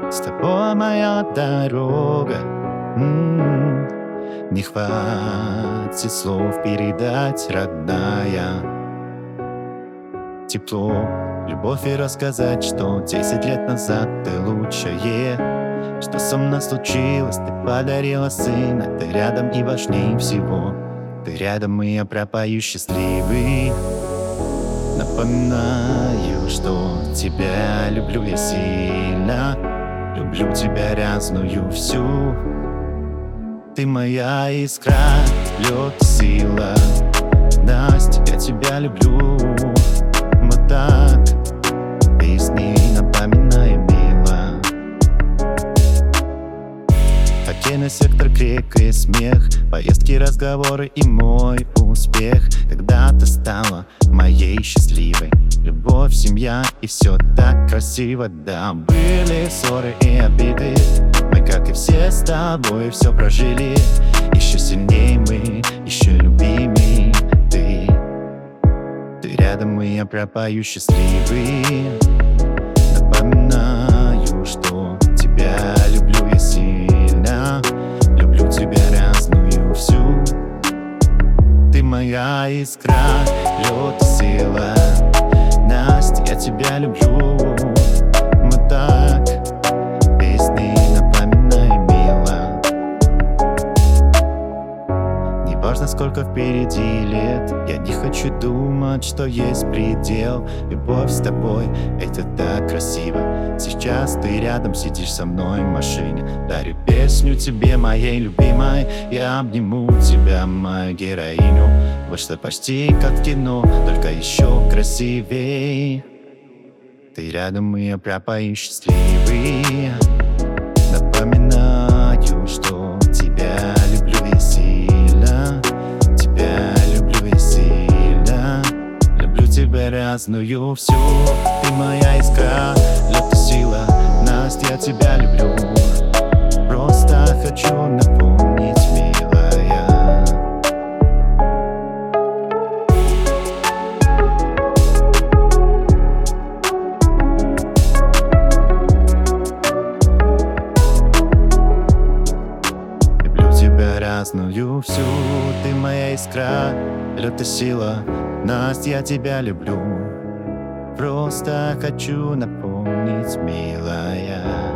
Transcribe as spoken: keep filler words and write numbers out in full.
С тобой моя дорога. М-м-м. Не хватит слов передать, родная. Тепло, любовь и рассказать, что десять лет назад ты лучшее, что со мной случилось. Ты подарила сына, ты рядом и важнее всего. Ты рядом, и я пропою счастливый. Напоминаю, что тебя люблю я сильно. Люблю тебя разную всю. Ты моя искра, лед, сила. Настя, я тебя люблю. Мы так песни напоминаем мило. Хоккейный сектор, крик и смех, поездки, разговоры и мой успех. Тогда ты стала моей счастливой. Любовь, семья и все так красиво. Да, были ссоры и обиды, мы, как и все, с тобой все прожили. Еще сильнее мы, еще любимей ты. Ты рядом, и я пропою счастливый. Напоминаю, что тебя люблю я сильно. Люблю тебя разную всю. Ты моя искра, лед и сила. Настя, я тебя люблю. Мы так песни напоминаем мило. Неважно, сколько впереди лет, я не хочу думать, что есть предел. Любовь с тобой, это так красиво. Сейчас ты рядом сидишь со мной в машине. Дарю песню тебе, моей любимой. Я обниму тебя, мою героиню. Вышло почти как в кино, только еще красивей. Ты рядом, и я пропою счастливый. Напоминаю, что тебя люблю я сильно. Тебя люблю я сильно. Люблю тебя разную всю. Ты моя искра, лед и сила. Настя, я тебя люблю. Просто хочу напомнить, милая. Люблю тебя разную всю. Ты моя искра, лед и сила. Настя, я тебя люблю. Просто хочу напомнить, милая.